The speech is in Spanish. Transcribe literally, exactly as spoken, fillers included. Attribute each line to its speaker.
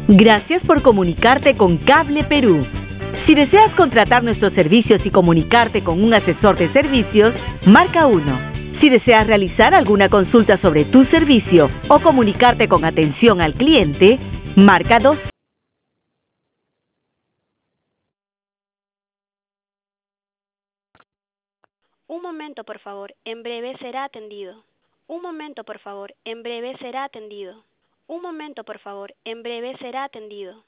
Speaker 1: Gracias por comunicarte con Cable Perú. Si deseas contratar nuestros servicios y comunicarte con un asesor de servicios, marca uno. Si deseas realizar alguna consulta sobre tu servicio o comunicarte con atención al cliente, marca dos.
Speaker 2: Un momento, por favor. En breve será atendido. Un momento, por favor. En breve será atendido. Un momento, por favor. En breve será atendido.